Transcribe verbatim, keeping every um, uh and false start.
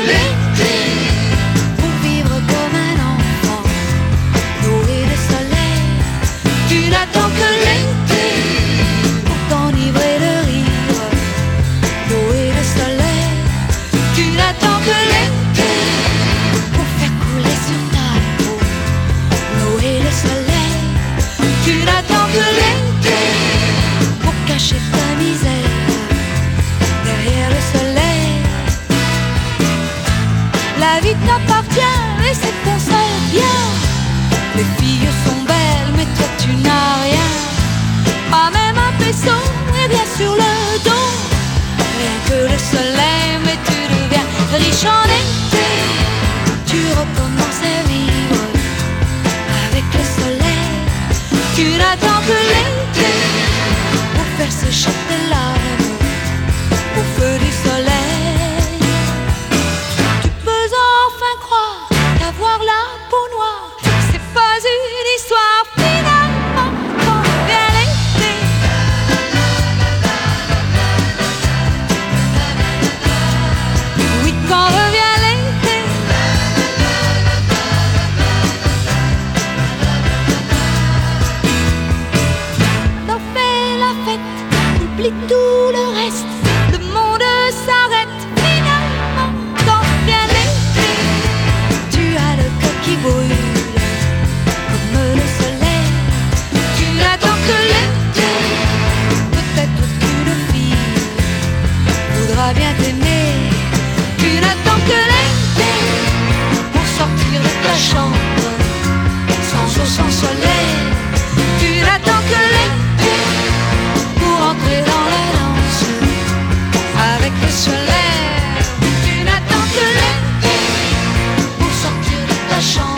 l'été pour vivre comme un enfant, l'eau et le soleil. Tu n'attends que l'été Pour t'enivrer de rire, l'eau et le soleil. Tu n'attends que l'été Pour faire couler sur ta peau, l'eau et le soleil. Tu n'attends que l'été Pour cacher ta misère derrière le soleil. La vie t'appartient et c'est ton seul bien. Les filles sont belles mais toi tu n'as rien, pas même un peso et bien sur le dos. Rien que le soleil mais tu deviens riche en été. Tu recommences à vivre avec le soleil. Tu n'attends que l'été Pour faire sécher tes larmes au feu du soleil. Tu peux enfin croire qu'avoir la peau noire, c'est pas une histoire finalement. Quand vient l'été, oui, quand revient l'été, t'en fais la fête, oublie tout le reste, le monde s'arrête finalement. Quand vient l'été, tu as le cœur qui brûle comme le soleil. Tu n'attends que l'été Peut-être qu'une fille voudra bien t'aimer. Tu n'attends que l'été Pour sortir de ta chambre sans eau, sans soleil. Tu n'attends que l'été Pour entrer dans la danse avec le soleil. Tu n'attends que l'été Pour sortir de ta chambre